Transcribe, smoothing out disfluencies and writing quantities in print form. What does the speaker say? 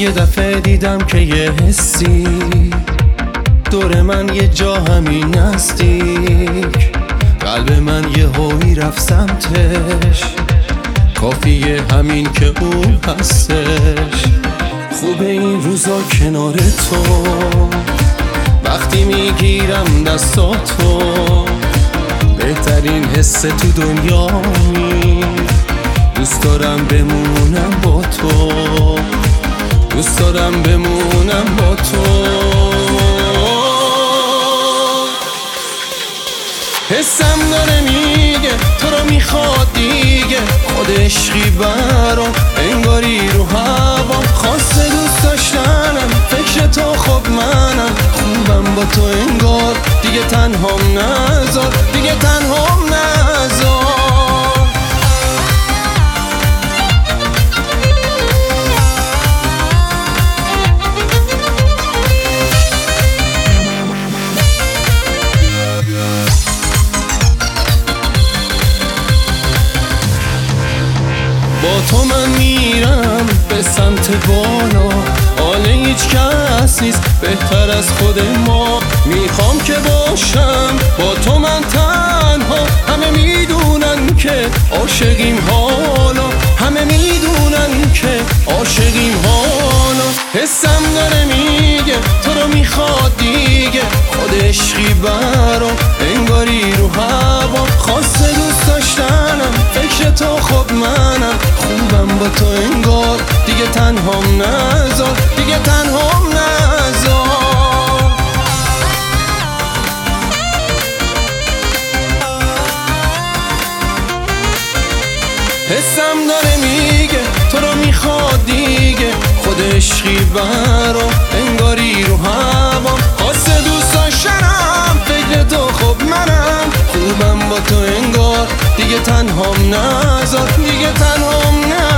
یه دفعه دیدم که یه حسی دور من یه جا همین نزدیک، قلب من یه هوی رفت سمتش، کافیه همین که اون هستش. خوبه این روزا کنار تو، وقتی میگیرم دستاتو، بهترین حس تو دنیایی. دوست دارم بمونم با تو، دوست دارم بمونم با تو. حسم داره میگه تو رو میخواد دیگه، خود عشقی برام انگاری رو هوام، خواسته دوست داشتنم، فکر تو خب منم، خوبم با تو انگار، دیگه تنهام نذار، دیگه تنهام نذار. با تو من میرم به سمت بالا، حال هیچ کس نیست بهتر از خود ما. میخوام که باشم با تو من تنها، همه میدونن که عاشقیم حالا، همه میدونن که عاشقیم حالا. حسم داره میگه تو رو میخواد دیگه، خود عشقی برام انگاری رو هوا، خواسته دوست داشتنم، فکر تو خب منم، خوبم با تو انگار، دیگه تنهام نذار، دیگه تنهام نذار. حسم داره میگه تو رو میخواد دیگه، خود عشقی برام انگاری رو هوا، خواسته دوست داشتنم، فکر تو خب منم، خوبم با تو انگار، دیگه تنهام نذار، دیگه تنهام نذار.